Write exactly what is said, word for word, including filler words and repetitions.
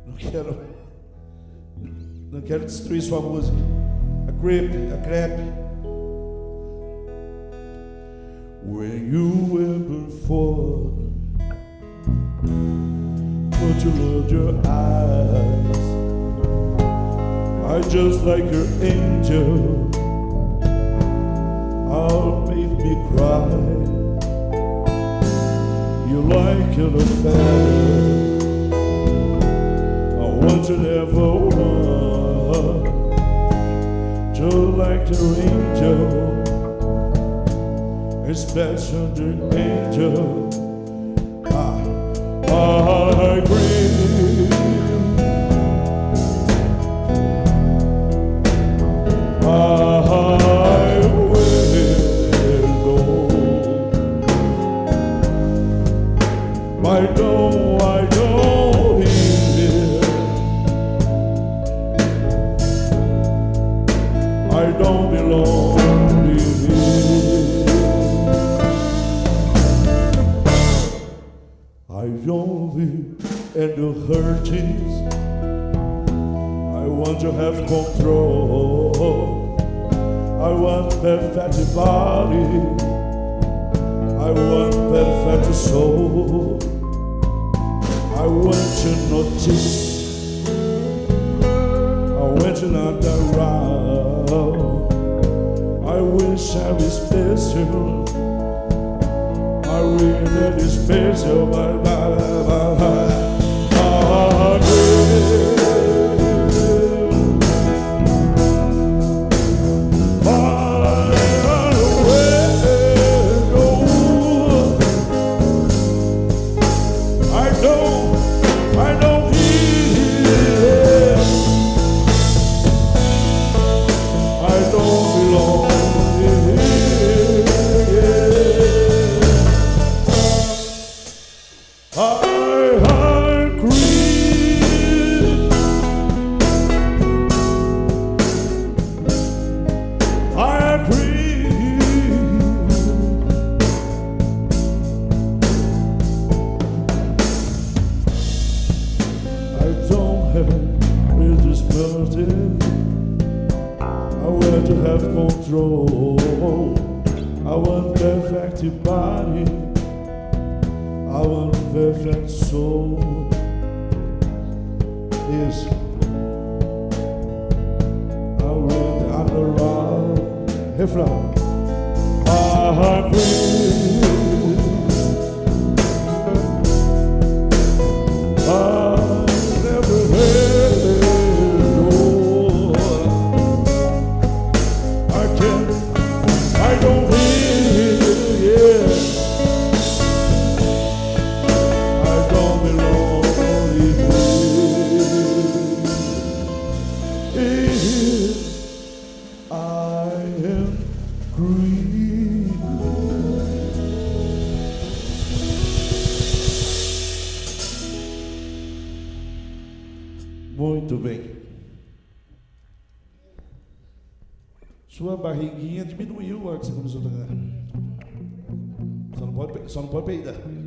Não quero, não quero destruir sua música. A crepe, a crepe. When you were before, but you loved your eyes. I just like your angel. Oh, make me cry. You like an affair. I want you never want. Just like your angel. Especially the angel. I, I agree. I will go. I don't, I don't hear. I don't belong here. I don't live in the hurtings. I want to have control. I want perfect body. I want perfect soul. I want to notice. I want to not around. I wish I was special. I really is special, but I I want to have control. I want perfect body. I want perfect soul. Yes. I will underline. Refrão. I breathe. I never had. I don't feel, yeah. I don't belong here. I am green. Muito bem. Sua barriguinha diminuiu a hora que você começou a tocar. Só não pode, só não pode peidar.